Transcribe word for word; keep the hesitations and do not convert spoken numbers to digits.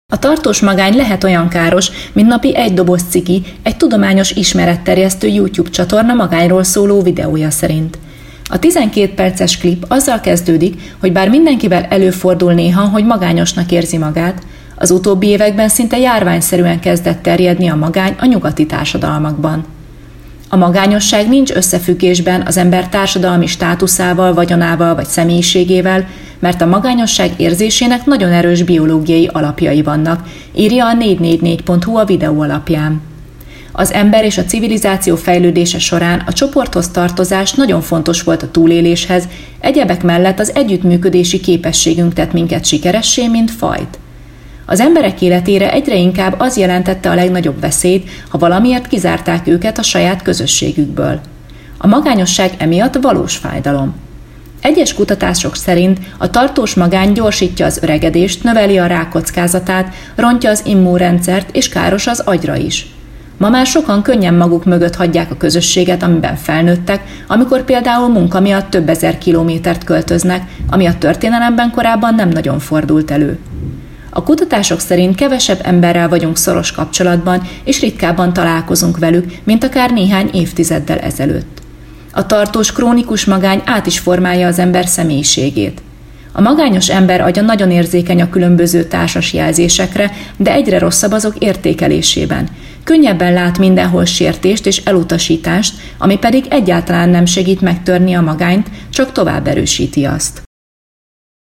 A tartós magány lehet olyan káros, mint napi egy doboz ciki egy tudományos ismeretterjesztő YouTube csatorna magányról szóló videója szerint. A tizenkét perces klip azzal kezdődik, hogy bár mindenkivel előfordul néha, hogy magányosnak érzi magát, az utóbbi években szinte járványszerűen kezdett terjedni a magány a nyugati társadalmakban. A magányosság nincs összefüggésben az ember társadalmi státuszával, vagyonával vagy személyiségével, mert a magányosság érzésének nagyon erős biológiai alapjai vannak, írja a négy négy négy pont hu a videó alapján. Az ember és a civilizáció fejlődése során a csoporthoz tartozás nagyon fontos volt a túléléshez, egyebek mellett az együttműködési képességünk tett minket sikeressé, mint fajt. Az emberek életére egyre inkább az jelentette a legnagyobb veszélyt, ha valamiért kizárták őket a saját közösségükből. A magányosság emiatt valós fájdalom. Egyes kutatások szerint a tartós magány gyorsítja az öregedést, növeli a rák kockázatát, rontja az immunrendszert és káros az agyra is. Ma már sokan könnyen maguk mögött hagyják a közösséget, amiben felnőttek, amikor például munka miatt több ezer kilométert költöznek, ami a történelemben korábban nem nagyon fordult elő. A kutatások szerint kevesebb emberrel vagyunk szoros kapcsolatban, és ritkábban találkozunk velük, mint akár néhány évtizeddel ezelőtt. A tartós, krónikus magány át is formálja az ember személyiségét. A magányos ember agya nagyon érzékeny a különböző társas jelzésekre, de egyre rosszabb azok értékelésében. Könnyebben lát mindenhol sértést és elutasítást, ami pedig egyáltalán nem segít megtörni a magányt, csak tovább erősíti azt.